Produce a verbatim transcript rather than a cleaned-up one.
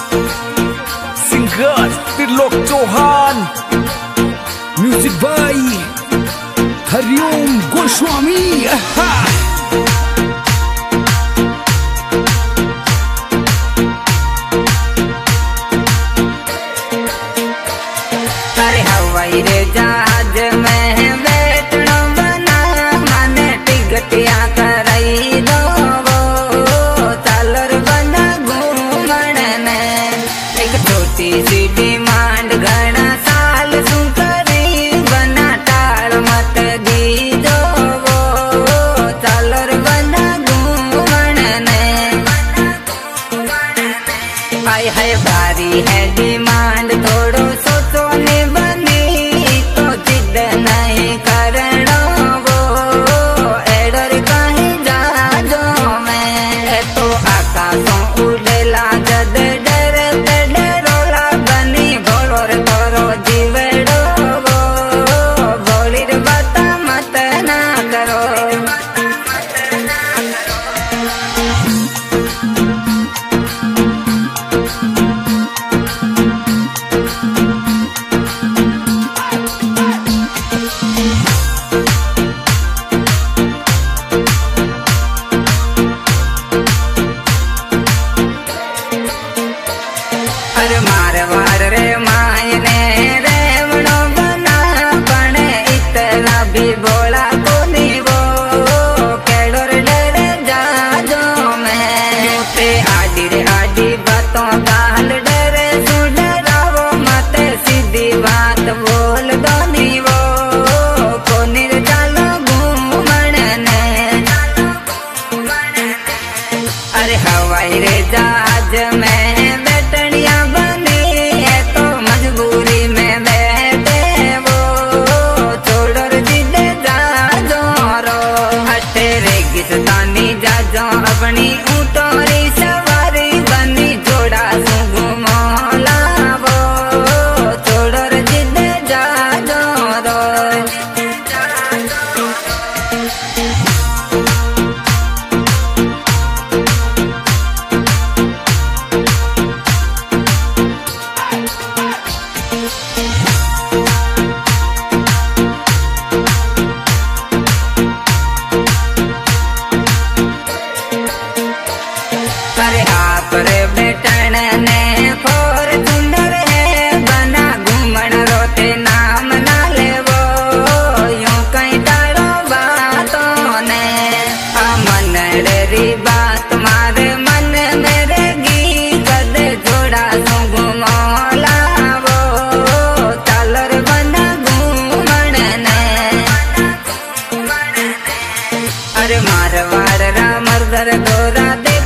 Singer Trilok Chauhan, music by Hariom Goswami. अरे हवाई रे जहाज में बैठना बना माने टिकटिया कराई दो चालर बना घूमण ने एक छोटी सी डिमांड घना साल सु करी बना टाल मत दी दो चालर बना घूमण ने हाय हाय भारी है डिमांड थोड़ो सोचो ने बनी तो जिद नहीं करना वो एडर कहीं जा जो मैं तो आकाशों उड़ेला जद डर डरोला बनी भोलोर तोरो जीवड़ो वो भोलीर बता मत ना करो। अरे मारवाड़ रे मायने रेवणो बना पण इतना भी बोला तो नहीं वो केडोर डरे जा जो मैं ते आडी रे आडी बातों गाल डरे सु डरावो मत सीधी बात बोल दो नहीं वो कोनिर चालो घूमण ने। अरे हवाई रे जहाज में बैठनिया बनी है तो मजबूरी में बैठे वो छोड़र जिदे जा जो रो हटे रेगिस्तानी जा जो अपनी ऊँटोरी सवारी बनी जोड़ा सु घुमोला वो छोड़र जिदे जा जो रो। अरे आप रे बेटन ने फोर सुंदर है बना घूमन रोते नाम ना ले वो यूं कहीं डालो बातों ने मन डरी बात मारे मन मेरे गी कद जोड़ा सु घुमोला वो चालर बना घूमन ने। अरे मारवाड़ रा मर्दर दोरा दे